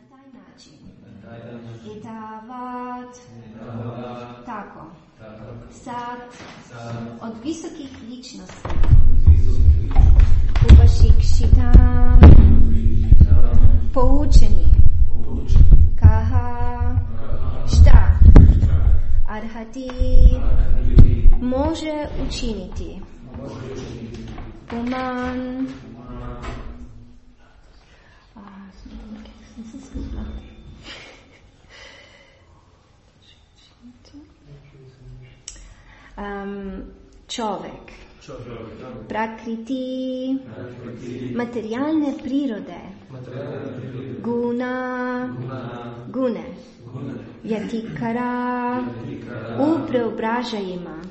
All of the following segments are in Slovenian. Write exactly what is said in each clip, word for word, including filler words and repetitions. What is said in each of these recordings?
taj način. Etavat. Tako. Sad od visokih ličnosti. Upašikshitam. Poučeni. Kaha. Šta? Arhati. Može učiniti. Uman. Um, čovjek, prakriti, materijalne prirode, guna, gune, vjatikara, u preobražajima,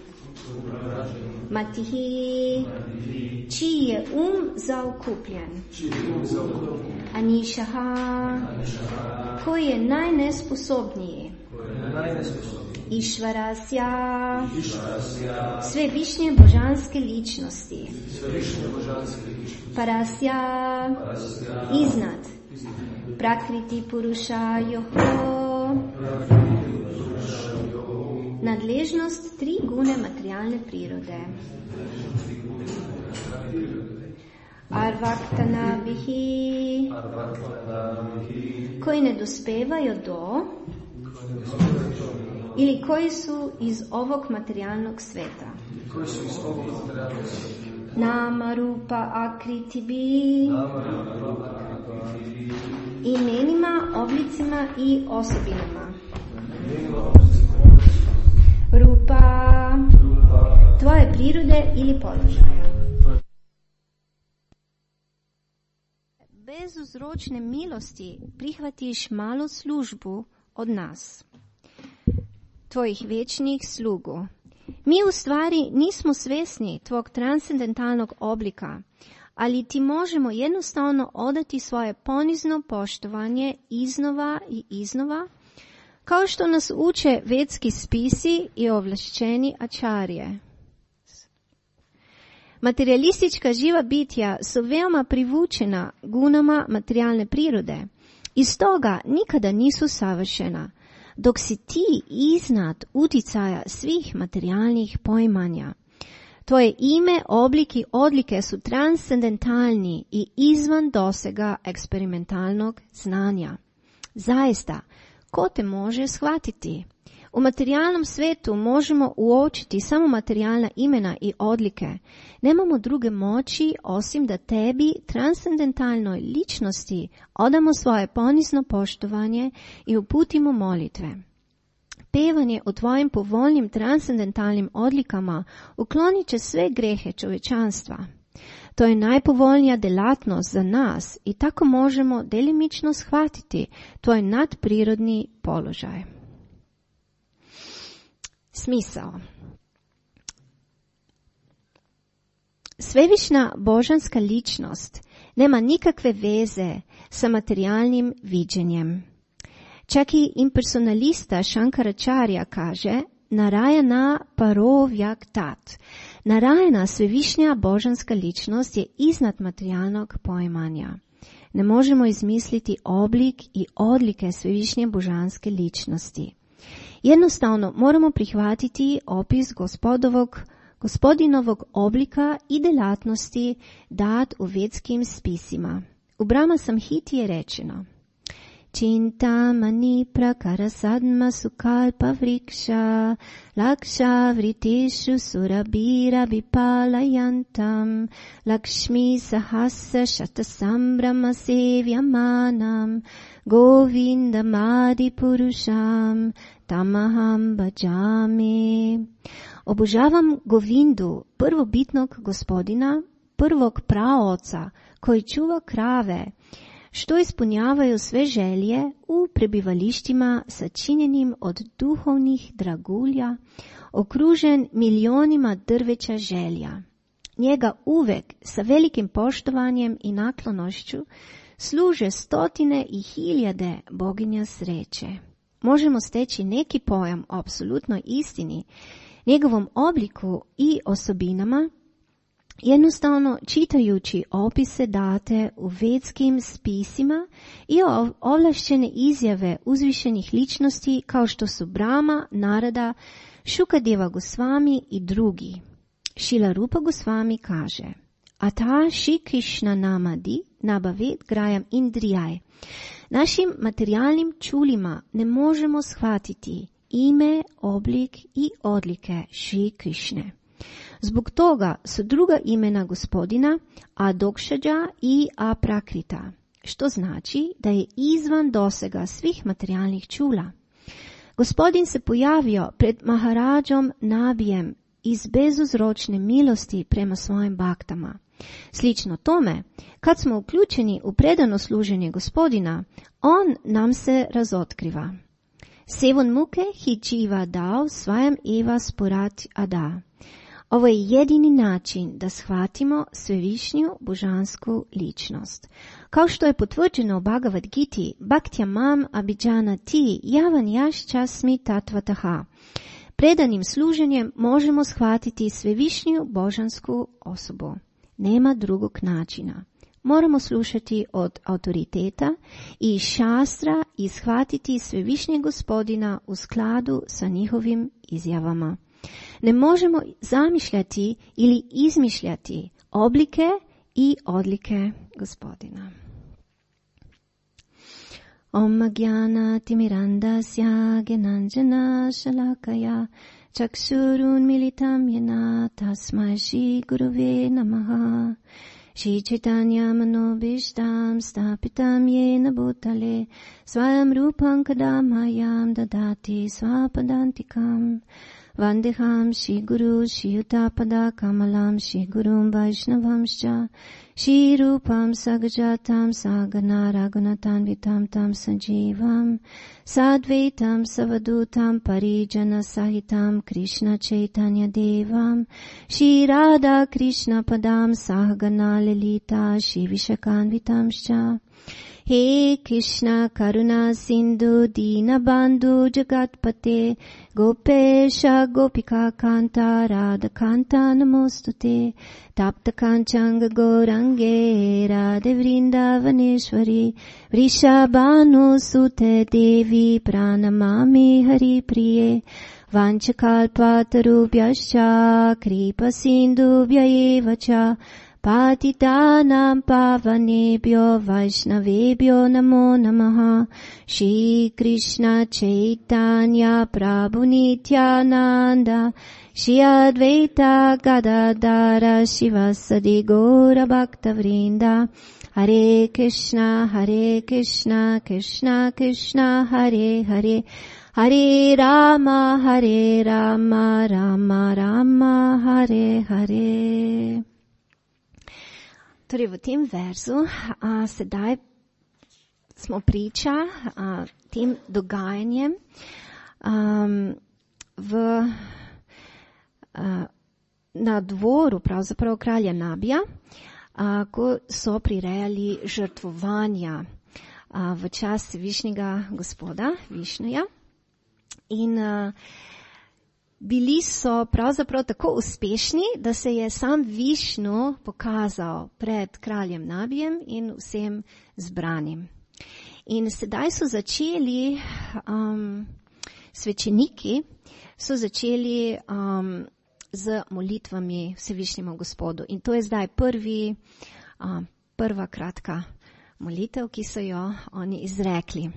matihi, čiji je um zaokupljen, anishaha, koji je najnesposobniji, Išvarasya, sve višnje božanske ličnosti, Parasya, iznad, Prakriti Puruša Yoho, nadležnost tri gune materijalne prirode, Arvaktana Bihi, koji ne dospevaju do ili koji su iz ovog materijalnog sveta. Nama rupa akriti bi, imenima, oblicima i osobinama. Rupa, tvoje prirode ili položaja. Bez uzročne milosti prihvatiš malu službu od nas, tvojih večnih slugu. Mi u stvari nismo svjesni tvog transcendentalnog oblika, ali ti možemo jednostavno odati svoje ponizno poštovanje iznova i iznova, kao što nas uče vedski spisi i ovlašćeni ačarije. Materialistička živa bitja su veoma privučena gunama materijalne prirode i stoga nikada nisu savršena, dok si ti iznad uticaja svih materijalnih poimanja. Tvoje ime, oblik i odlike su transcendentalni i izvan dosega eksperimentalnog znanja. Zaista, ko te može shvatiti? U materijalnom svetu možemo uočiti samo materijalna imena i odlike. Nemamo druge moći osim da tebi, transcendentalnoj ličnosti, odamo svoje ponizno poštovanje i uputimo molitve. Pevanje o tvojim povoljnim transcendentalnim odlikama uklonit će sve grehe čovečanstva. To je najpovoljnija delatnost za nas i tako možemo delimično shvatiti tvoj nadprirodni položaj. Smisao. Svevišnja božanska ličnost nema nikakve veze sa materijalnim viđenjem. Čak i impersonalista Shankaracharya kaže Narayana parovyak tat. Narayana, svevišnja božanska ličnost, je iznad materijalnog poimanja. Ne možemo izmisliti oblik i odlike svevišnje božanske ličnosti. Jednostavno moramo prihvatiti opis gospodovog, gospodinovog oblika i delatnosti dat u vedskim spisima. U Brahma Samhiti je rečeno Chintamani prakara sadma sukalpa vriksha laksha vriteshu surabira vipalayantam lakshmi sahasra shatasambrama sevyamanam govindamadi purusham tamaham bhajami. Obožavam Govindu, prvobitnog gospodina, prvog praoca koji čuva krave, što ispunjavaju sve želje u prebivalištima sačinjenim od duhovnih dragulja, okružen milionima drveća želja. Njega uvek sa velikim poštovanjem i naklonošću služe stotine i hiljade boginja sreće. Možemo steći neki pojam o apsolutnoj istini, njegovom obliku i osobinama Jednostavno čitajući opise date u vedskim spisima i ovlašćene izjave uzvišenih ličnosti kao što su Brahma, Narada, Šukadeva Gosvami i drugi. Šrila Rupa Gosvami kaže: Ata Shri Krishna namadi nabavet grajam indrijaj. Našim materialnim čulima ne možemo shvatiti ime, oblik i odlike Šri Krišne. Zbog toga su druga imena Gospodina Adokšađa i Aprakrita, što znači da je izvan dosega svih materialnih čula. Gospodin se pojavio pred Maharadžom Nabijem iz bezuzročne milosti prema svojim baktama. Slično tome, kad smo uključeni u predano služenje Gospodina, on nam se razotkriva. Sevon muke hi jiva dao svajam eva sporat ada. Ovo je jedini način da shvatimo svevišnju božansku ličnost. Kao što je potvrđeno u Bhagavad Giti, Bhaktya mam abhijana ti javan jaščasmi tatvataha. Predanim služenjem možemo shvatiti svevišnju božansku osobu. Nema drugog načina. Moramo slušati od autoriteta i šastra i shvatiti svevišnjeg Gospodina u skladu sa njihovim izjavama. Ne možemo zamišljati ili izmišljati oblike i odlike Gospodina. Om Agyana Timirandasya Gyananjana Shalakaya Chakshurun Militam Yena Tasmai Shri Gurave Namaha. Shri Chaitanya Manobishtam Stapitam Yena Bhutale Swayam Rupam Kadamhayam Dadati Swapadantikam. Vandeham Shri Guru Shri Utapada Kamalam Shri Gurum Vaishnavamscha Shri Rupam Sagajatam Sagana Raghunatanvitam Tam Sanjeevam Sadvaitam Savadutam Parijana Sahitam Krishna Chaitanya Devam Shri Radha Krishna Padam Sahagana Lalita Shri Vishakanvitamscha. He Krishna Karuna Sindhu Dina Bandhu Jagatpate Gopesha Gopika Kanta Radha Kanta Namostute Tapta Kanchanga Gorange Radhe Vrindavaneshwari Vrishabhanu Sute Devi Pranamami Hari Priye Vanchakalpatarubhyascha Kripa Sindhubhyayevacha Patitanam pavanebhyo Vaishnavebhyo namo namaha. Shri Krishna Chaitanya Prabhu Nityananda Shri Advaita Gadadhara Shivasadi Gaura Bhakta Vrinda. Hare Krishna Hare Krishna Krishna Krishna Hare Hare Hare Rama Hare Rama Rama Rama Hare Hare. Torej v tem verzu a, sedaj smo priča a, tem dogajanjem um, v, a, na dvoru pravzaprav kralja Nabija, a, ko so prirejali žrtvovanja a, v čas višnjega gospoda, Višnuja. In a, bili so pravzaprav tako uspešni, da se je sam Višnu pokazal pred kraljem Nabijem in vsem zbranim. In sedaj so začeli, um, svečeniki so začeli um, z molitvami Vsevišnjemu Gospodu. In to je zdaj prvi, um, prva kratka molitev, ki so jo oni izrekli.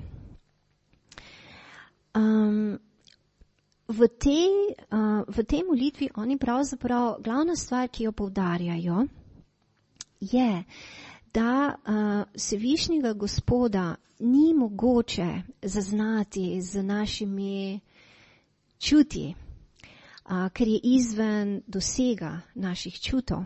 Um, V tej, uh, v tej molitvi oni pravzaprav glavna stvar, ki jo poudarjajo, je, da uh, Vsevišnjega Gospoda ni mogoče zaznati z našimi čuti, uh, ker je izven dosega naših čutov.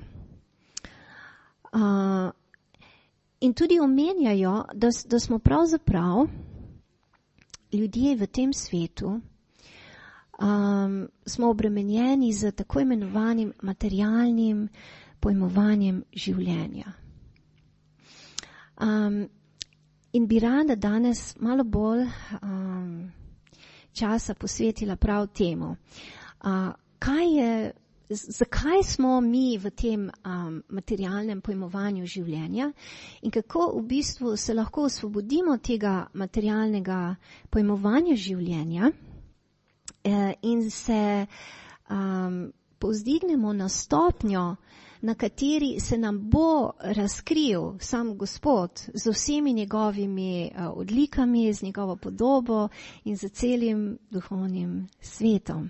Uh, in tudi omenjajo, da, da smo pravzaprav ljudje v tem svetu, Um, smo obremenjeni z tako imenovanim materialnim pojmovanjem življenja. Um, in bi rada danes malo bolj um, časa posvetila prav temu, uh, kaj je zakaj smo mi v tem um, materialnem pojmovanju življenja in kako v bistvu se lahko osvobodimo tega materialnega pojmovanja življenja eh, in se um, povzdignemo na stopnjo, na kateri se nam bo razkril sam Gospod z vsemi njegovimi uh, odlikami, z njegovo podobo in z celim duhovnim svetom.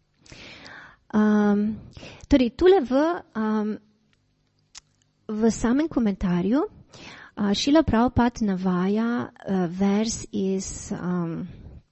Um, torej, tule v, um, v samem komentarju uh, Šrila Prabhupada navaja uh, vers iz um,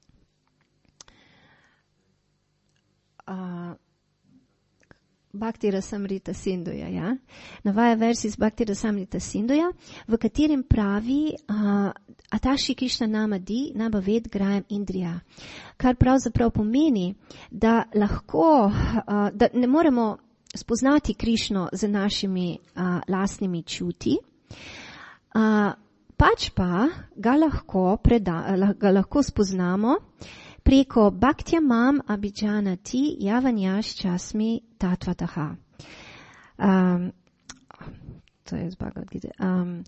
uh, Bhakti Rasamrita Sinduja, ja? Navaja vers iz Bhakti Rasamrita Sinduja, v katerem pravi uh, Ataši Krišna Namadi Nabaved Grajem Indrija, kar pravzaprav pomeni, da lahko, uh, da ne moremo spoznati Krišno z našimi uh, lastnimi čuti, uh, pač pa ga lahko, preda, ga lahko spoznamo preko Bhaktya Mam Abhijanati Yavanyash Chasmi Tatvataha. Um, to je z Bhagavad Gita. Um,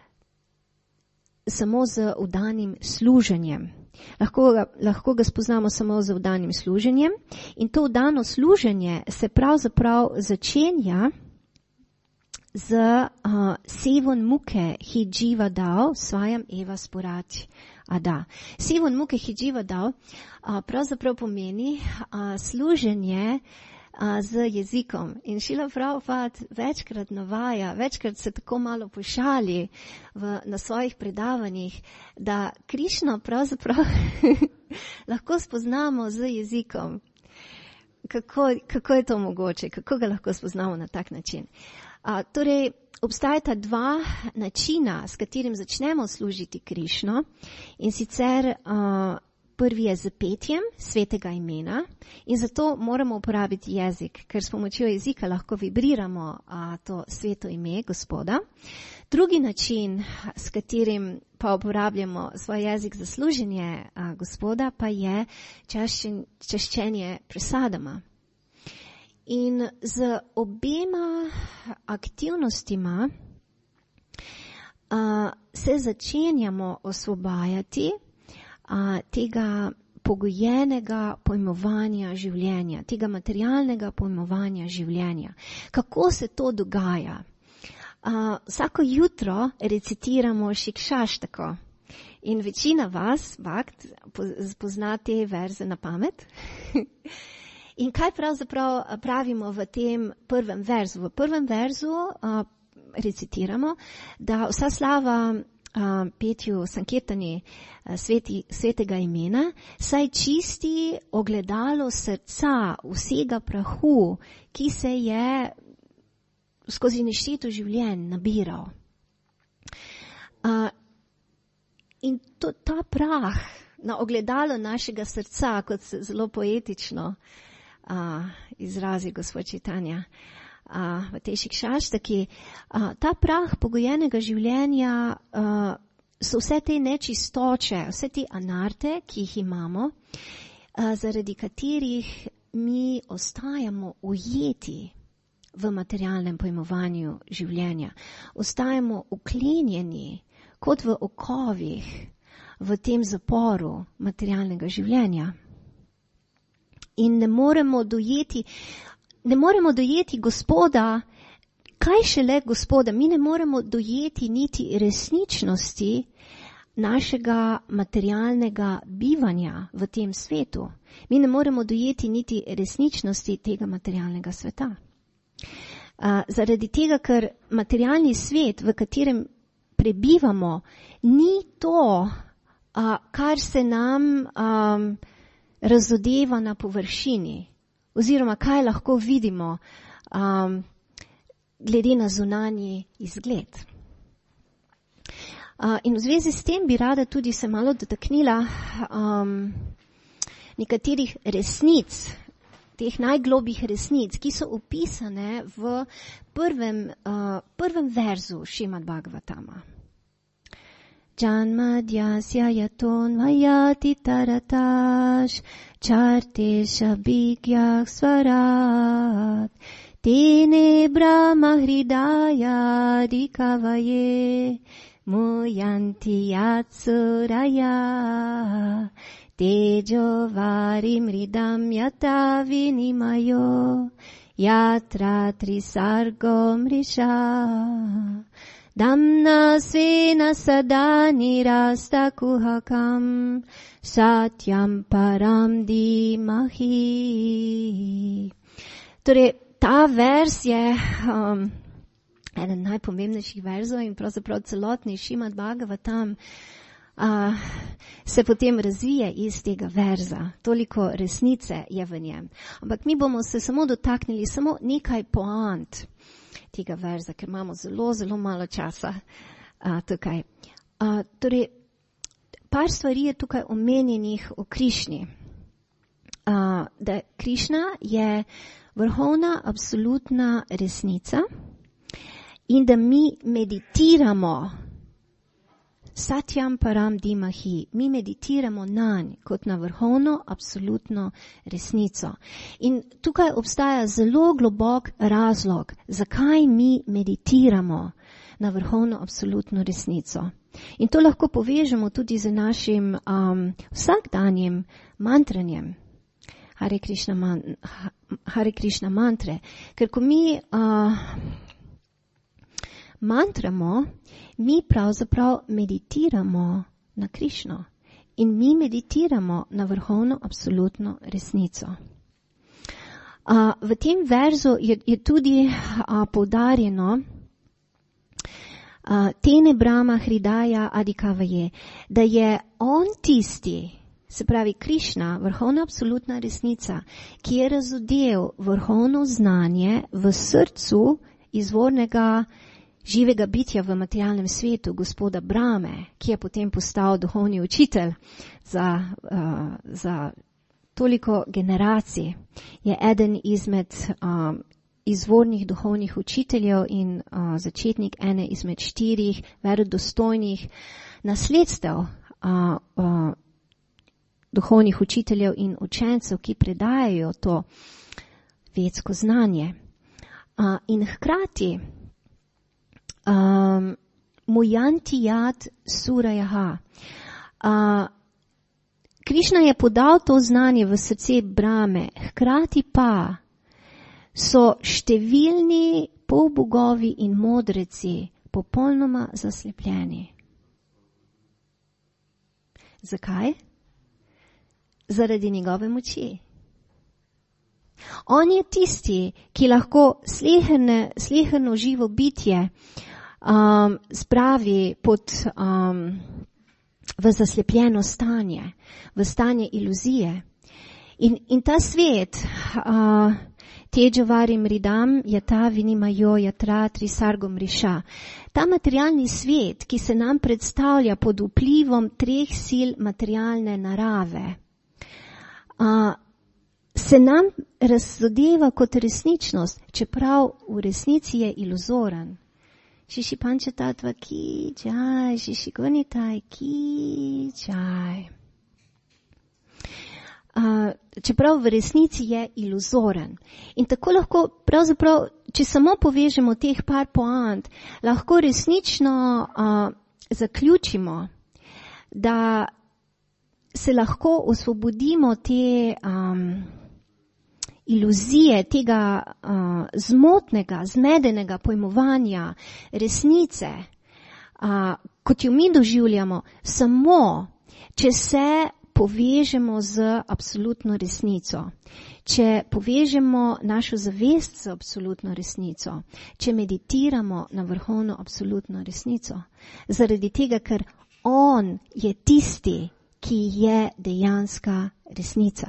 samo z vdanim služenjem. Lahko ga, lahko ga spoznamo samo z vdanim služenjem in to vdano služenje se pravzaprav začenja z uh, Sevon Muke Hijiva Dao Svajam Eva Sporati Ada. Sevon Muke Hijiva Dao uh, pravzaprav pomeni uh, služenje uh, z jezikom. In Šrila Prabhupada večkrat navaja, večkrat se tako malo pošali v, na svojih predavanjih, da Krišno pravzaprav lahko spoznamo z jezikom. Kako, kako je to mogoče? Kako ga lahko spoznamo na tak način? A, torej, obstajata dva načina, s katerim začnemo služiti Krišno, in sicer a, prvi je z petjem svetega imena in zato moramo uporabiti jezik, ker s pomočjo jezika lahko vibriramo a, to sveto ime Gospoda. Drugi način, s katerim pa uporabljamo svoj jezik za služenje a, Gospoda, pa je čaščen, čaščenje presadama. In z obema aktivnostima uh, se začenjamo osvobajati uh, tega pogojenega pojmovanja življenja, tega materialnega pojmovanja življenja. Kako se to dogaja? Uh, vsako jutro recitiramo Šikšaštako in večina vas, Bhakt, pozna te verze na pamet. In kaj pravzaprav pravimo v tem prvem verzu? V prvem verzu uh, recitiramo, da vsa slava uh, petju Sankirtani uh, sveti, svetega imena, saj čisti ogledalo srca vsega prahu, ki se je skozi nešteto življenj nabiral. Uh, in to, ta prah na ogledalo našega srca, kot se zelo poetično Uh, izrazi gospod Čitanja uh, v tej Šikšaštaki, uh, ta prah pogojenega življenja uh, so vse te nečistoče, vse te anarte, ki jih imamo, uh, zaradi katerih mi ostajamo ujeti v materialnem pojmovanju življenja. Ostajamo uklenjeni kot v okovih v tem zaporu materialnega življenja. In ne moremo dojeti, ne moremo dojeti Gospoda, kaj šele Gospoda, mi ne moremo dojeti niti resničnosti našega materialnega bivanja v tem svetu. Mi ne moremo dojeti niti resničnosti tega materialnega sveta. Uh, zaradi tega, ker materialni svet, v katerem prebivamo, ni to, uh, kar se nam um, razodeva na površini, oziroma kaj lahko vidimo um, glede na zunanji izgled. Uh, in v zvezi s tem bi rada tudi se malo dotaknila um, nekaterih resnic, teh najglobjih resnic, ki so opisane v prvem, uh, prvem verzu Šrimad Bhagavatama. Janmadyasya yaton vayati taratash charte shabikyak svarat tene brahma hridaya dikavaye muyanti yatsuraya tejo varim ridam yata vinimayo yatra trisargo mrisha damna svena sada nirasta kuhakam satyam param dimahi. Torej, ta vers je um, eden najpomembnejših verzov in pravzaprav celotni Šrimad Bhagavatam uh, se potem razvije iz tega verza. Toliko resnice je v njem. Ampak mi bomo se samo dotaknili samo nekaj poant tega verza, ker imamo zelo, zelo malo časa uh, tukaj. Uh, torej, par stvari je tukaj omenjenih o Krišni. Uh, da Krišna je vrhovna, absolutna resnica in da mi meditiramo Satyam param dimahi, mi meditiramo nanj kot na vrhovno, absolutno resnico. In tukaj obstaja zelo globok razlog, zakaj mi meditiramo na vrhovno, absolutno resnico. In to lahko povežemo tudi z našim um, vsakdanjim mantranjem. Hare Krishna, man, Hare Krishna mantre. Ker ko mi uh, mantramo, mi pravzaprav meditiramo na Krišno in mi meditiramo na vrhovno absolutno resnico. Uh, v tem verzu je, je tudi uh, poudarjeno uh, Tene Brahma Hridaya Adikavaye, da je on tisti, se pravi Krišna, vrhovna absolutna resnica, ki je razodel vrhovno znanje v srcu izvornega živega bitja v materialnem svetu, gospoda Brahme, ki je potem postal duhovni učitelj za, uh, za toliko generacij. Je eden izmed um, izvornih duhovnih učiteljev in uh, začetnik ene izmed štirih verodostojnih nasledstev uh, uh, duhovnih učiteljev in učencev, ki predajajo to vedsko znanje. Uh, in hkrati Um, Mujantiyat Surajaha. Uh, Krišna je podal to znanje v srce Brahme, hkrati pa so številni polbogovi in modreci popolnoma zaslepljeni. Zakaj? Zaradi njegove moči. On je tisti, ki lahko sleherne, sleherno živo bitje um, spravi pod, um, v zaslepljeno stanje, v stanje iluzije. In, in ta svet, uh, Teđavarim ridam, yata vinimayo yatra trisargom riša, ta materialni svet, ki se nam predstavlja pod vplivom treh sil materialne narave, uh, se nam razodeva kot resničnost, čeprav v resnici je iluzoren. Šiši panča tatva ki džaj, šiši gonitaj ki džaj. Uh, čeprav v resnici je iluzoren. In tako lahko, pravzaprav, če samo povežemo teh par poant, lahko resnično uh, zaključimo, da se lahko osvobodimo te um, iluzije, tega uh, zmotnega, zmedenega pojmovanja resnice, uh, kot jo mi doživljamo, samo če se povežemo z absolutno resnico, če povežemo našo zavest z absolutno resnico, če meditiramo na vrhovno absolutno resnico, zaradi tega, ker on je tisti, ki je dejanska resnica.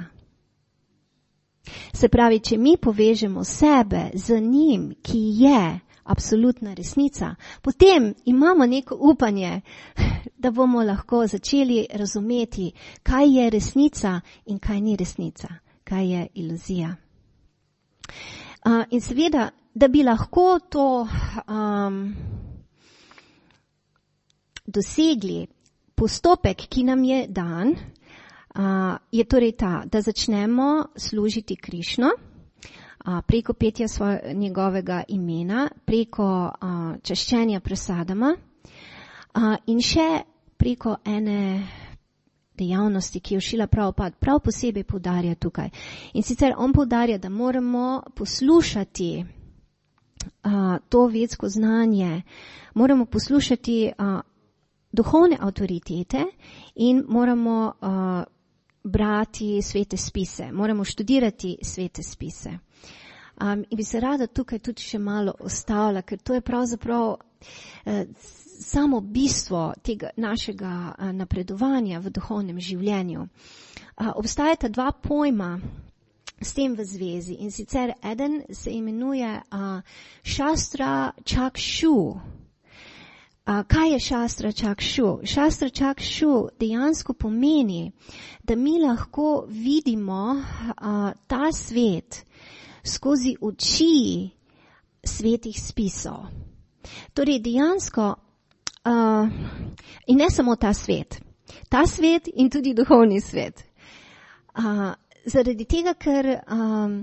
Se pravi, če mi povežemo sebe z njim, ki je absolutna resnica, potem imamo neko upanje, da bomo lahko začeli razumeti, kaj je resnica in kaj ni resnica, kaj je iluzija. Uh, in seveda, da bi lahko to um, dosegli, postopek, ki nam je dan, uh, je torej ta, da začnemo služiti Krišno uh, preko petja svoje, njegovega imena, preko uh, čaščenja prasadama uh, in še preko ene dejavnosti, ki jo Šrila Prabhupada prav posebej poudarja tukaj. In sicer on poudarja, da moramo poslušati uh, to vedsko znanje, moramo poslušati uh, duhovne avtoritete in moramo uh, brati svete spise, moramo študirati svete spise. Um, in bi se rada tukaj tudi še malo ostavila, ker to je pravzaprav uh, samo bistvo tega našega uh, napredovanja v duhovnem življenju. Uh, obstajata dva pojma s tem v zvezi in sicer eden se imenuje uh, Šastra Čakshu. Uh, kaj je Šastra Čakshu? Šastra Čakshu dejansko pomeni, da mi lahko vidimo uh, ta svet skozi oči svetih spisov. Torej dejansko, uh, in ne samo ta svet, ta svet in tudi duhovni svet. Uh, zaradi tega, ker um,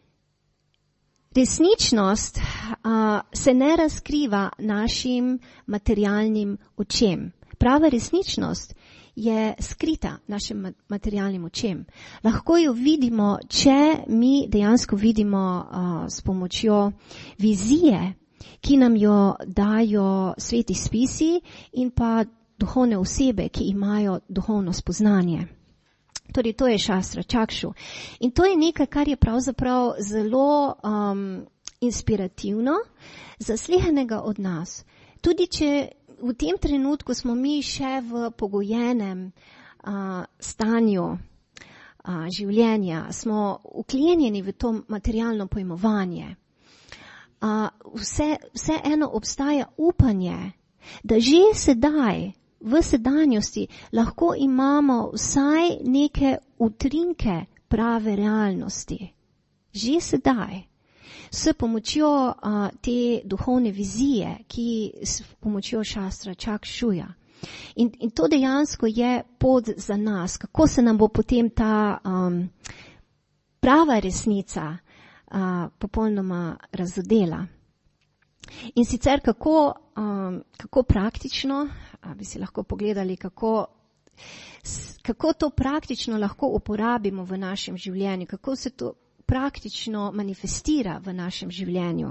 resničnost uh, se ne razkriva našim materialnim očem. Prava resničnost je skrita našim materialnim očem. Lahko jo vidimo, če mi dejansko vidimo uh, s pomočjo vizije, ki nam jo dajo sveti spisi in pa duhovne osebe, ki imajo duhovno spoznanje. Torej, to je Šastra Čakshu. In to je nekaj, kar je pravzaprav zelo um, inspirativno za slehenega od nas. Tudi če v tem trenutku smo mi še v pogojenem uh, stanju uh, življenja, smo vklenjeni v to materialno pojmovanje. Uh, vse, vse eno obstaja upanje, da že sedaj, v sedanjosti, lahko imamo vsaj neke utrinke prave realnosti. Že sedaj. S pomočjo uh, te duhovne vizije, ki s pomočjo Šastra Čakshuja. In, in to dejansko je pot za nas, kako se nam bo potem ta um, prava resnica uh, popolnoma razodela. In sicer kako, um, kako praktično, a bi si lahko pogledali, kako, kako to praktično lahko uporabimo v našem življenju, kako se to praktično manifestira v našem življenju.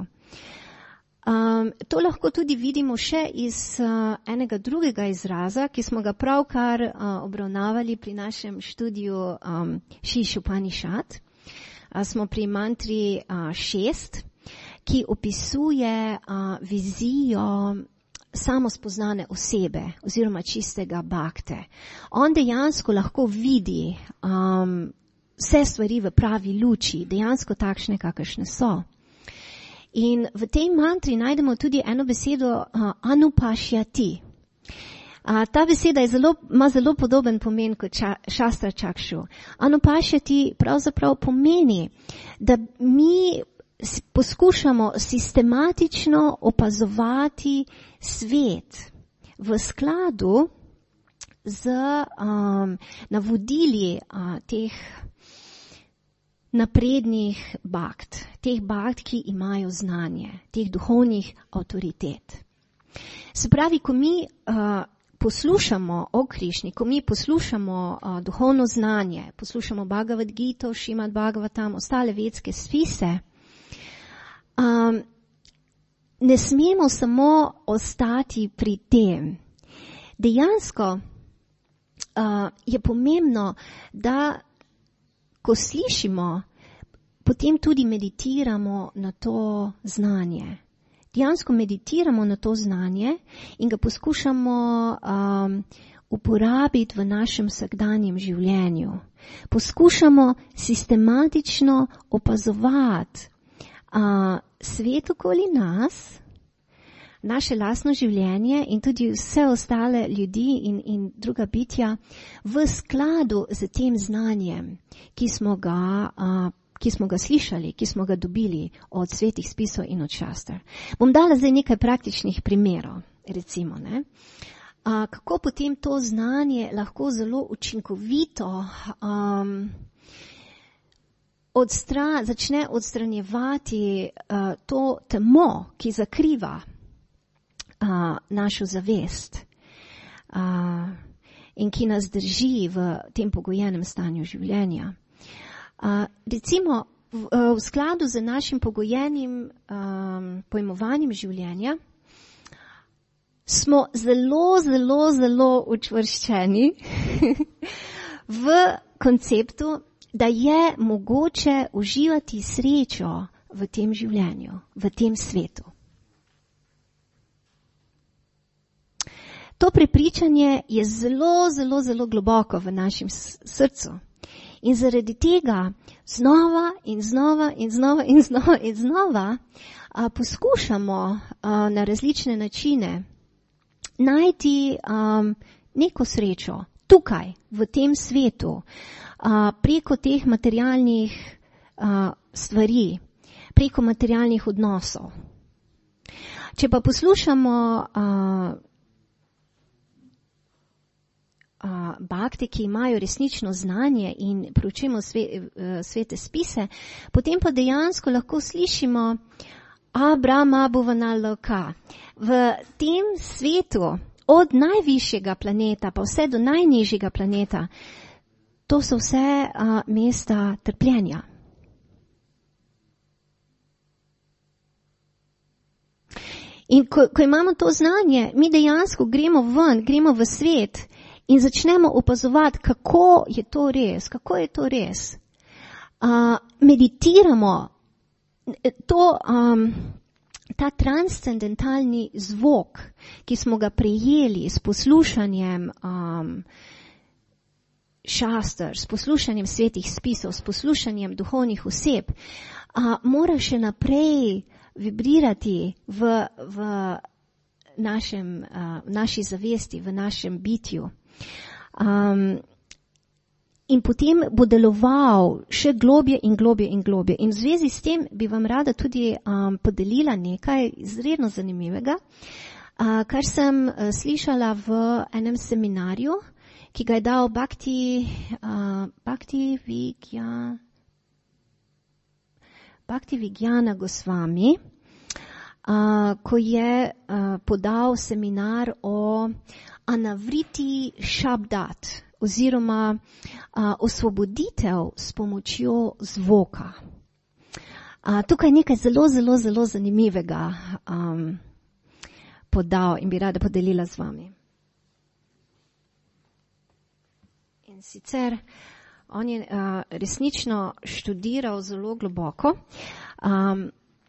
Um, to lahko tudi vidimo še iz uh, enega drugega izraza, ki smo ga pravkar uh, obravnavali pri našem študiju um, Šiš Upanishad. Uh, smo pri mantri uh, šest, ki opisuje uh, vizijo samospoznane osebe oziroma čistega bhakte. On dejansko lahko vidi um, vse stvari v pravi luči, dejansko takšne, kakršne so. In v tej mantri najdemo tudi eno besedo uh, anupašyati. Uh, ta beseda je zelo, ima zelo podoben pomen kot ča, Šastra Čakshu. Anupašyati pravzaprav pomeni, da mi poskušamo sistematično opazovati svet v skladu z um, navodili uh, teh naprednih bhakt, teh bhakt, ki imajo znanje, teh duhovnih avtoritet. Se pravi, ko mi uh, poslušamo o Krišni, ko mi poslušamo uh, duhovno znanje, poslušamo Bhagavad Gito, Šrimad Bhagavatam, ostale vedske spise, um, ne smemo samo ostati pri tem. Dejansko uh, je pomembno, da ko slišimo, potem tudi meditiramo na to znanje. Dejansko meditiramo na to znanje in ga poskušamo um, uporabiti v našem vsakdanjem življenju. Poskušamo sistematično opazovati uh, svet okoli nas, naše lastno življenje in tudi vse ostale ljudi in, in druga bitja v skladu z tem znanjem, ki smo ga, uh, ki smo ga slišali, ki smo ga dobili od svetih spisov in od šaster. Bom dala zdaj nekaj praktičnih primerov, recimo, ne. a, kako potem to znanje lahko zelo učinkovito um, odstra, začne odstranjevati uh, to temo, ki zakriva uh, našo zavest uh, in ki nas drži v tem pogojenem stanju življenja. Uh, recimo, v, v skladu z našim pogojenim um, pojmovanjem življenja smo zelo, zelo, zelo učvrščeni v konceptu, da je mogoče uživati srečo v tem življenju, v tem svetu. To prepričanje je zelo, zelo, zelo globoko v našem srcu. In zaradi tega znova in znova in znova in znova in znova a, poskušamo a, na različne načine najti um, neko srečo tukaj, v tem svetu, uh, preko teh materialnih uh, stvari, preko materialnih odnosov. Če pa poslušamo uh, uh, bakte, ki imajo resnično znanje in proučimo sve, uh, svete spise, potem pa dejansko lahko slišimo Abrama Bhuvanaloka. V tem svetu, od najvišjega planeta pa vse do najnižjega planeta, to so vse a, mesta trpljenja. In ko, ko imamo to znanje, mi dejansko gremo ven, gremo v svet in začnemo opazovati, kako je to res, kako je to res. A, meditiramo to, um, ta transcendentalni zvok, ki smo ga prejeli s poslušanjem um, šastr, s poslušanjem svetih spisov, s poslušanjem duhovnih oseb, a, mora še naprej vibrirati v, v, našem, a, v naši zavesti, v našem bitju. Um, In potem bo deloval še globje in globje in globje. In v zvezi s tem bi vam rada tudi um, podelila nekaj izredno zanimivega, uh, kar sem uh, slišala v enem seminarju, ki ga je dal Bhakti, uh, Bhakti Vigya, Bhakti Vigyana Goswami, uh, ko je uh, podal seminar o Anavriti Shabdat, oziroma a, osvoboditev s pomočjo zvoka. A, tukaj nekaj zelo, zelo, zelo zanimivega um, podal in bi rada podelila z vami. In sicer on je a, resnično študiral zelo globoko. Um,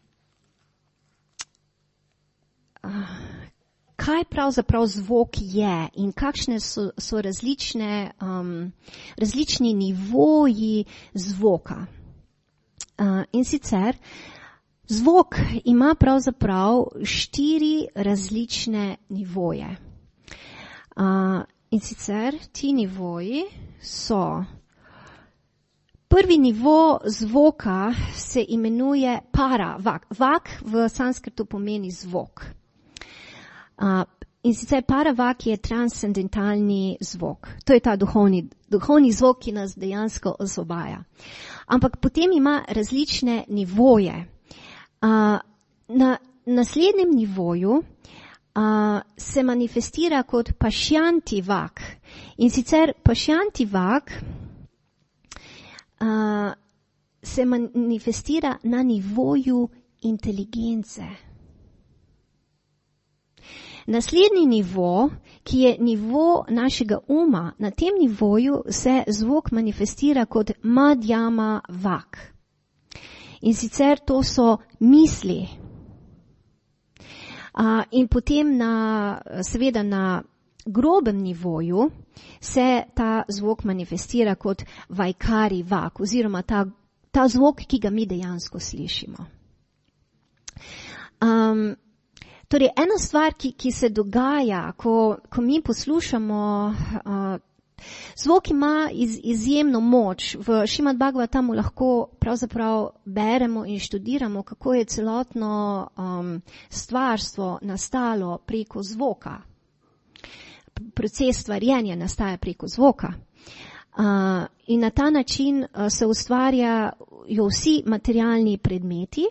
a, Kaj pravzaprav zvok je in kakšne so, so različne, um, različni nivoji zvoka. Uh, in sicer, zvok ima pravzaprav štiri različne nivoje. Uh, in sicer, ti nivoji so, prvi nivo zvoka se imenuje para, vak. Vak v sanskrtu pomeni zvok. Uh, in sicer paravak je transcendentalni zvok. To je ta duhovni, duhovni zvok, ki nas dejansko osvobaja. Ampak potem ima različne nivoje. Uh, na naslednjem nivoju uh, se manifestira kot pašjanti vak. In sicer pašjanti vak uh, se manifestira na nivoju inteligence. Naslednji nivo, ki je nivo našega uma, na tem nivoju se zvok manifestira kot madhyama vak. In sicer to so misli. A, in potem na, seveda na grobem nivoju se ta zvok manifestira kot vaikari vak, oziroma ta, ta zvok, ki ga mi dejansko slišimo. Um, Torej, ena stvar, ki, ki se dogaja, ko, ko mi poslušamo, uh, zvok ima iz, izjemno moč. V Šrimad Bhagavatamu lahko pravzaprav beremo in študiramo, kako je celotno um, stvarstvo nastalo preko zvoka. proces stvarjenja nastaja preko zvoka. Uh, in na ta način uh, se ustvarjajo vsi materialni predmeti.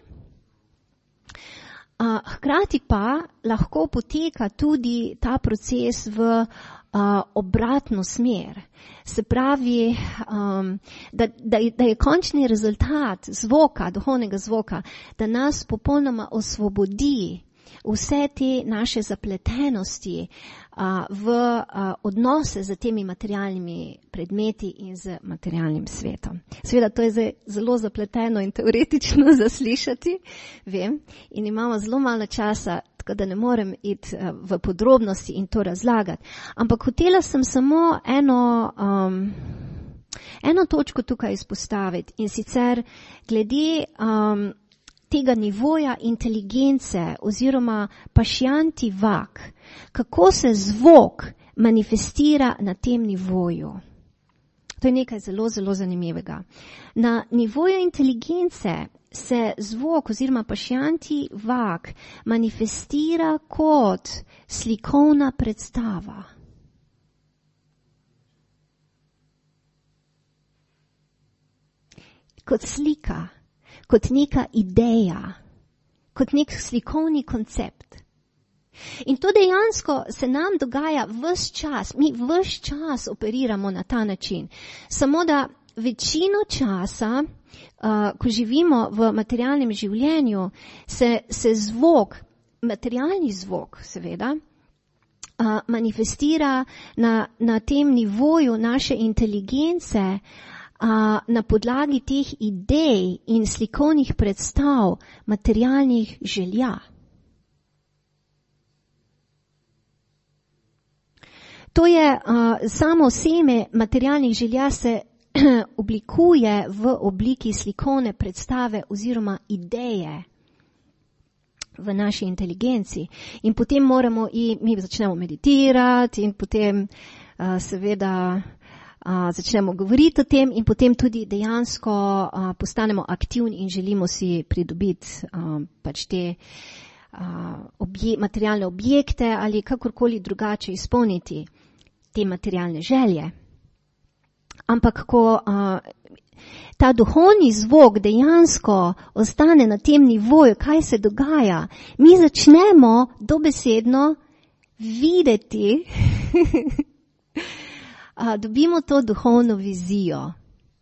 Uh, hkrati pa lahko poteka tudi ta proces v uh, obratno smer. Se pravi, um, da, da, da je končni rezultat zvoka, duhovnega zvoka, da nas popolnoma osvobodi vse te naše zapletenosti uh, v uh, odnose z temi materialnimi predmeti in z materialnim svetom. Seveda, to je zdaj zelo zapleteno in teoretično zaslišati, vem, in imamo zelo malo časa, tako da ne morem iti uh, v podrobnosti in to razlagati. Ampak hotela sem samo eno, um, eno točko tukaj izpostaviti, in sicer glede um, tega nivoja inteligence oziroma pašjanti vak, kako se zvok manifestira na tem nivoju. To je nekaj zelo, zelo zanimivega. Na nivoju inteligence se zvok oziroma pašjanti vak manifestira kot slikovna predstava. Kot slika. Kot neka ideja, kot nek slikovni koncept. In to dejansko se nam dogaja ves čas, mi ves čas operiramo na ta način. Samo da večino časa, uh, ko živimo v materialnem življenju, se, se zvok, materialni zvok seveda, uh, manifestira na, na tem nivoju naše inteligence, na podlagi teh idej in slikovnih predstav materialnih želja. To je uh, samo seme materialnih želja se oblikuje v obliki slikovne predstave oziroma ideje v naši inteligenci. In potem moramo, in mi začnemo meditirati in potem uh, seveda Uh, začnemo govoriti o tem in potem tudi dejansko uh, postanemo aktivni in želimo si pridobiti uh, pač te uh, obje, materialne objekte ali kakorkoli drugače izpolniti te materialne želje. Ampak ko uh, ta duhovni zvok dejansko ostane na tem nivoju, kaj se dogaja, mi začnemo dobesedno videti Uh, dobimo to duhovno vizijo.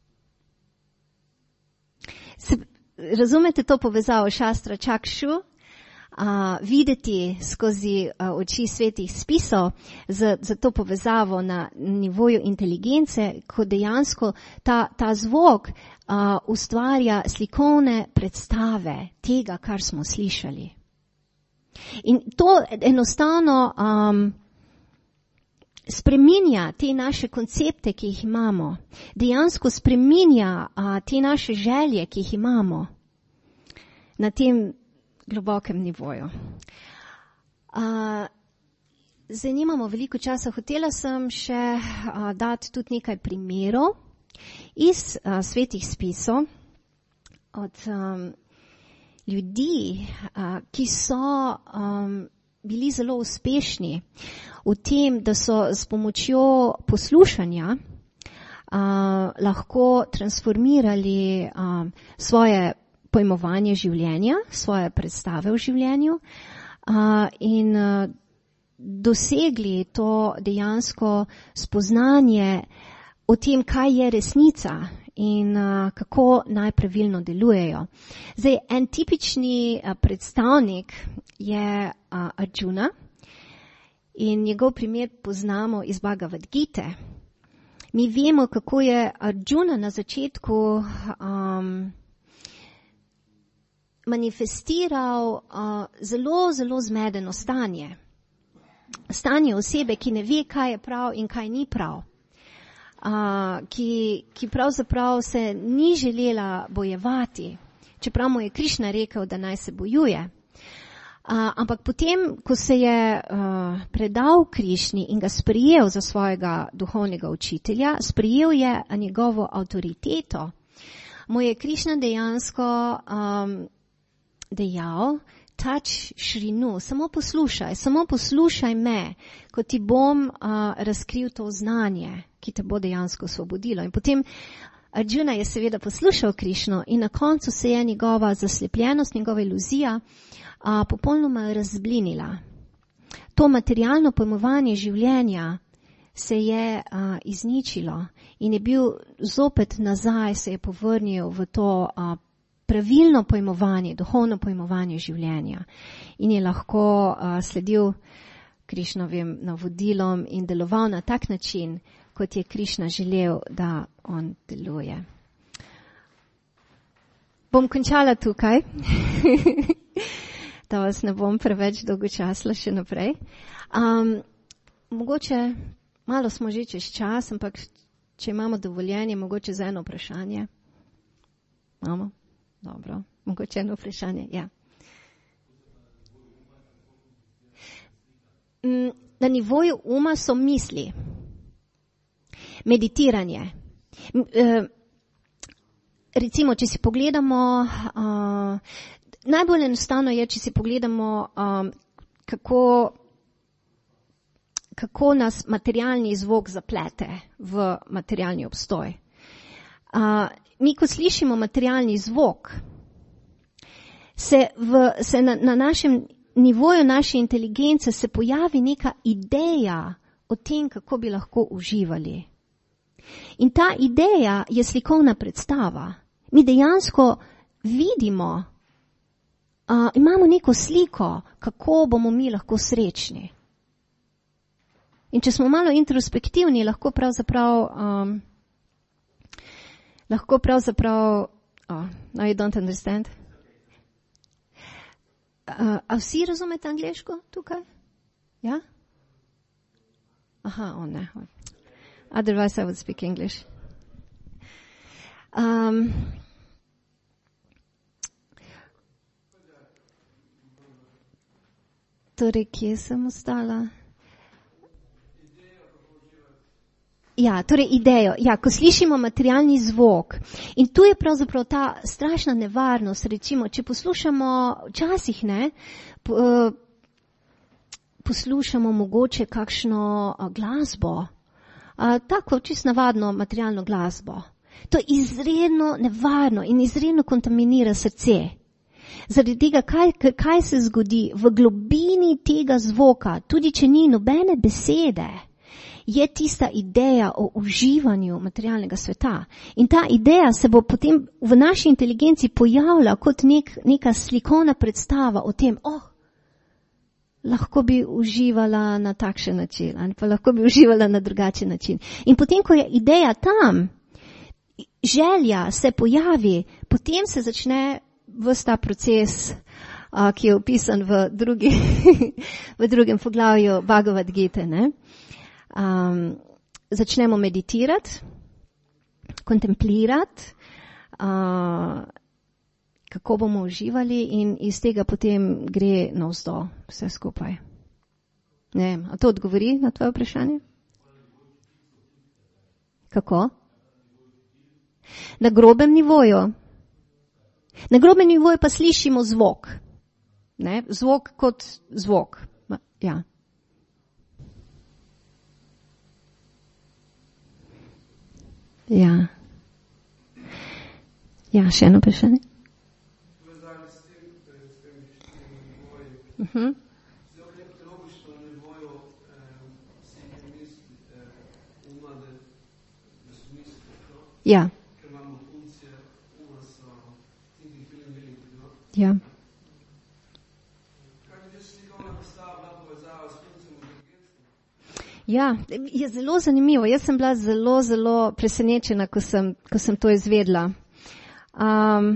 Se, razumete to povezavo šastra čakšu? Uh, videti skozi uh, oči svetih spisov za, za to povezavo na nivoju inteligence, ko dejansko ta, ta zvok uh, ustvarja slikovne predstave tega, kar smo slišali. In to enostavno um, spreminja te naše koncepte, ki jih imamo. Dejansko spreminja a, te naše želje, ki jih imamo na tem globokem nivoju. A, zdaj nimamo veliko časa. Hotela sem še a, dati tudi nekaj primerov iz a, svetih spisov od a, ljudi, a, ki so a, bili zelo uspešni v tem, da so s pomočjo poslušanja uh, lahko transformirali uh, svoje pojmovanje življenja, svoje predstave v življenju uh, in uh, dosegli to dejansko spoznanje o tem, kaj je resnica in uh, kako naj pravilno delujejo. Zdaj, en tipični uh, predstavnik je uh, Arjuna. In njegov primer poznamo iz Bhagavad Gite. Mi vemo, kako je Arjuna na začetku um, manifestiral uh, zelo, zelo zmedeno stanje. Stanje osebe, ki ne ve, kaj je prav in kaj ni prav. Uh, ki, ki pravzaprav se ni želela bojevati, čeprav mu je Krišna rekel, da naj se bojuje. Uh, ampak potem, ko se je uh, predal Krišni in ga sprejel za svojega duhovnega učitelja, sprejel je njegovo avtoriteto, mu je Krišna dejansko um, dejal touch širinu, samo poslušaj, samo poslušaj me, ko ti bom uh, razkril to znanje, ki te bo dejansko osvobodilo. In potem Arjuna je seveda poslušal Krišno in na koncu se je njegova zaslepljenost, njegova iluzija uh, popolnoma razblinila. To materialno pojmovanje življenja se je uh, izničilo in je bil zopet nazaj, se je povrnil v to uh, pravilno pojmovanje, duhovno pojmovanje življenja in je lahko uh, sledil Krišnovim navodilom in deloval na tak način, kot je Krišna želel, da on deluje. Bom končala tukaj, da vas ne bom preveč dolgočasla še naprej. Um, mogoče malo smo že čez čas, ampak če imamo dovoljenje, mogoče za eno vprašanje. Imamo? Dobro, mogoče eno vprašanje, ja. Na nivoju uma so misli. Meditiranje. Recimo, če si pogledamo, uh, najbolj enostavno je, če si pogledamo, um, kako, kako nas materialni zvok zaplete v materialni obstoj. Uh, mi, ko slišimo materialni zvok, se, v, se na, na našem nivoju naše inteligence se pojavi neka ideja o tem, kako bi lahko uživali. In ta ideja je slikovna predstava. Mi dejansko vidimo, uh, imamo neko sliko, kako bomo mi lahko srečni. In če smo malo introspektivni, lahko pravzaprav, um, lahko pravzaprav, oh, no, you don't understand. Uh, a vsi razumete angleško tukaj? Ja? Aha, o ne. Otherwise I would speak English. Um, torej, kje sem ostala? Ja, torej idejo. Ja, ko slišimo materialni zvok. In tu je pravzaprav ta strašna nevarnost. Recimo, če poslušamo, včasih ne, po, poslušamo mogoče kakšno glasbo, a, tako čist navadno materialno glasbo. To je izredno nevarno in izredno kontaminira srce. Zaradi tega, kaj, kaj se zgodi v globini tega zvoka, tudi če ni nobene besede, je tista ideja o uživanju materialnega sveta. In ta ideja se bo potem v naši inteligenci pojavila kot nek, neka slikovna predstava o tem, oh, lahko bi uživala na takšen način, ali pa lahko bi uživala na drugačen način. In potem, ko je ideja tam, želja se pojavi, potem se začne ves ta proces, a, ki je opisan v, drugi, v drugem poglavju Bhagavad Gite, ne? Um, začnemo meditirati, kontemplirati, uh, kako bomo uživali in iz tega potem gre navzdol vse skupaj. Ne vem, a to odgovori na tvoje vprašanje? Kako? Na grobem nivoju. Na grobem nivoju pa slišimo zvok. Ne? Zvok kot zvok. Ja. Ja. Ja, še eno vprašanje. Uh-huh. Ja. Ja. Ja, je zelo zanimivo. Jaz sem bila zelo, zelo presenečena, ko sem, ko sem to izvedla. Um,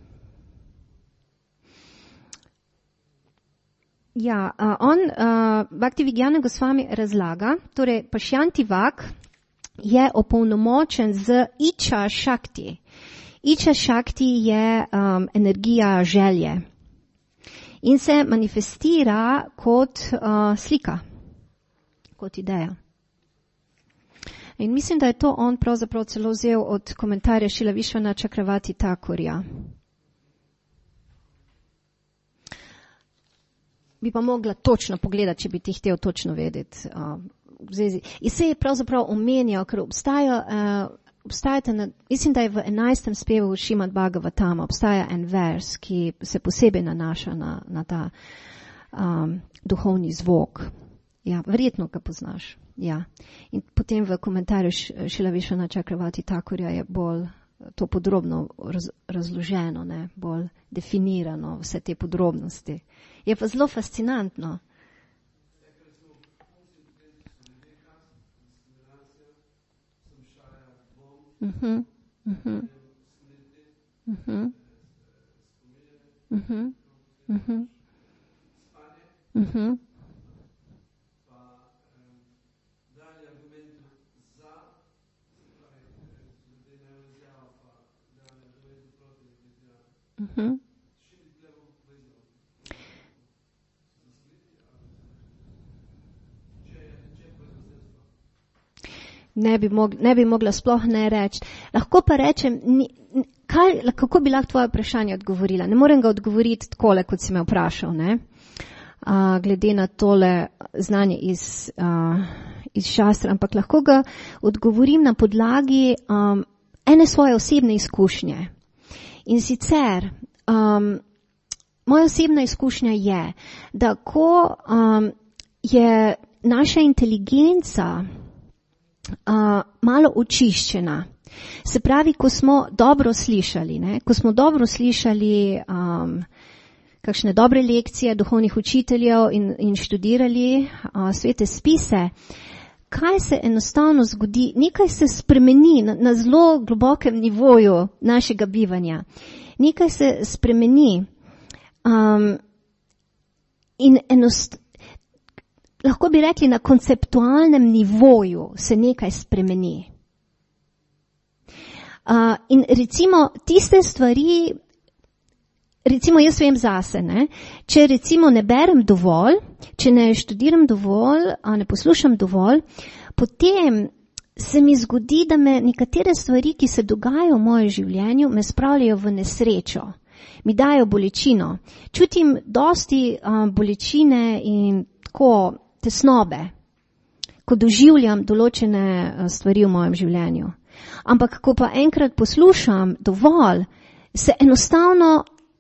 ja, uh, on, uh, Bhaktivedanta Gosvami razlaga, torej Pašjanti Vak je opolnomočen z Iča Šakti. Iča Šakti je um, energija želje in se manifestira kot uh, slika. Kot ideja. In mislim, da je to on pravzaprav celo vzel od komentarja Šrila Višvana Čakravati Thakurja. bi pa mogla točno pogledati, če bi ti htel točno vedeti. Uh, in se je pravzaprav omenjal, ker obstaja, uh, obstajate, na, mislim, da je v enajstem spevu Šrimad Bhagavatama, obstaja en vers, ki se posebej nanaša na, na ta um, duhovni zvok. Ja, verjetno ga poznaš. Ja. In potem v komentarju Šrila Višvanath Chakravarti Thakurja je bolj to podrobno raz, razloženo, ne, bolj definirano, vse te podrobnosti. Je pa zelo fascinantno. Mhm, mhm, mhm, mhm, mhm, mhm. Mhm. Ne bi, mog, ne bi mogla sploh ne reči. Lahko pa rečem, ni, kaj, kako bi lahko tvoje vprašanje odgovorila? Ne morem ga odgovoriti takole, kot si me vprašal, ne? A, glede na tole znanje iz, a, iz šastra, ampak lahko ga odgovorim na podlagi um, ene svoje osebne izkušnje. In sicer, um, moja osebna izkušnja je, da ko um, je naša inteligenca uh, malo očiščena, se pravi, ko smo dobro slišali, ne, ko smo dobro slišali um, kakšne dobre lekcije duhovnih učiteljev in, in študirali uh, svete spise, kaj se enostavno zgodi, nekaj se spremeni na, na zelo globokem nivoju našega bivanja. Nekaj se spremeni um, in enost, lahko bi rekli na konceptualnem nivoju se nekaj spremeni. Uh, in recimo tiste stvari, recimo jaz vem zase, ne, če recimo ne berem dovolj, če ne študiram dovolj, a ne poslušam dovolj, potem se mi zgodi, da me nekatere stvari, ki se dogajajo v mojem življenju, me spravljajo v nesrečo, mi dajo bolečino. Čutim dosti um, bolečine in tako tesnobe, ko doživljam določene uh, stvari v mojem življenju. Ampak, ko pa enkrat poslušam dovolj, se enostavno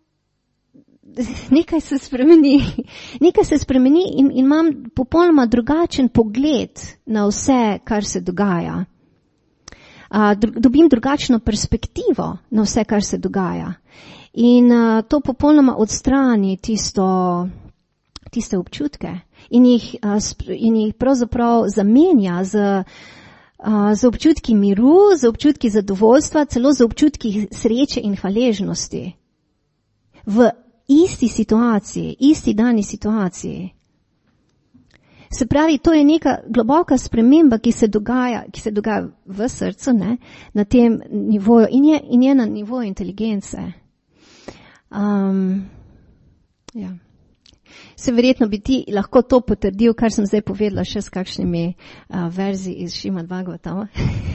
nekaj se spremeni, nekaj se spremeni in, in imam popolnoma drugačen pogled na vse, kar se dogaja. A, dobim drugačno perspektivo na vse, kar se dogaja. In a, to popolnoma odstrani tisto, tiste občutke in jih, a, in jih pravzaprav zamenja z, a, z občutki miru, z občutki zadovoljstva, celo z občutki sreče in hvaležnosti. V isti situaciji, isti dani situaciji. Se pravi, to je neka globoka sprememba, ki se dogaja, ki se dogaja v srcu, ne, na tem nivoju in je, in je na nivoju inteligence. Um, ja. Se verjetno bi ti lahko to potrdil, kar sem zdaj povedala, še s kakšnimi uh, verziji iz Šrimad Bhagavatama.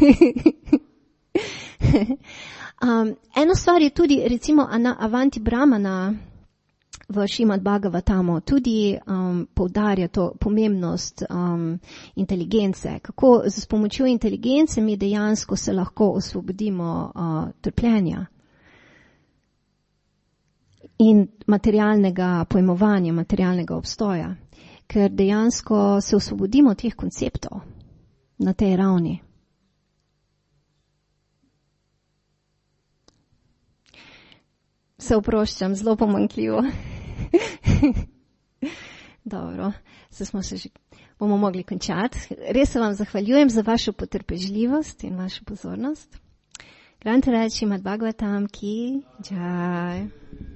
um, eno stvar je tudi, recimo, Avanti Brahmana v Šrimad Bhagavatamu tudi um, poudarja to pomembnost um, inteligence, kako s pomočjo inteligence mi dejansko se lahko osvobodimo uh, trpljenja in materialnega pojmovanja, materialnega obstoja, ker dejansko se osvobodimo teh konceptov na tej ravni. Se oproščam, zelo pomanjkljivo. Dobro, se smo se že, bomo mogli končati. Res se vam zahvaljujem za vašo potrpežljivost in vašo pozornost. Grantaraj Šrimad Bhagavatam ki jai.